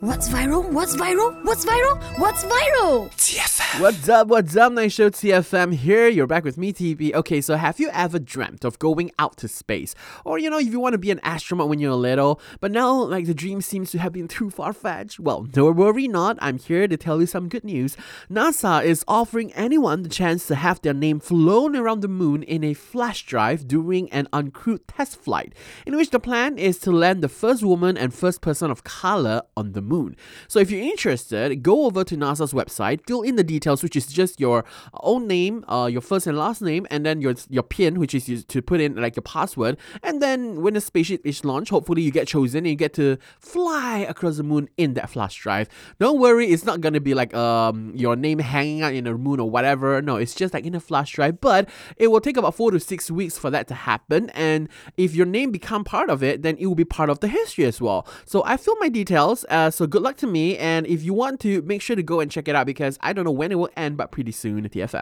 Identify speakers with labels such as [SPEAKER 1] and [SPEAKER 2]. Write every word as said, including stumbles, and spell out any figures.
[SPEAKER 1] What's viral? What's viral? What's viral? What's viral?
[SPEAKER 2] T F M.
[SPEAKER 3] What's up, what's up, Night Show T F M here. You're back with me, T V. Okay, so have you ever dreamt of going out to space? Or, you know, if you want to be an astronaut when you're little, but now, like, the dream seems to have been too far-fetched? Well, don't worry not. I'm here to tell you some good news. NASA is offering anyone the chance to have their name flown around the moon in a flash drive during an uncrewed test flight, in which the plan is to land the first woman and first person of color on the moon. moon. So if you're interested, go over to NASA's website, fill in the details, which is just your own name, uh, your first and last name, and then your your PIN, which is used to put in like your password. And then when the spaceship is launched, hopefully you get chosen and you get to fly across the moon in that flash drive. Don't worry, it's not gonna be like um your name hanging out in the moon or whatever. No, it's just like in a flash drive. But it will take about four to six weeks for that to happen. And if your name become part of it, then it will be part of the history as well. So I filled my details. Uh, so good luck to me, and if you want to, make sure to go and check it out because I don't know when it will end, but pretty soon. T F M.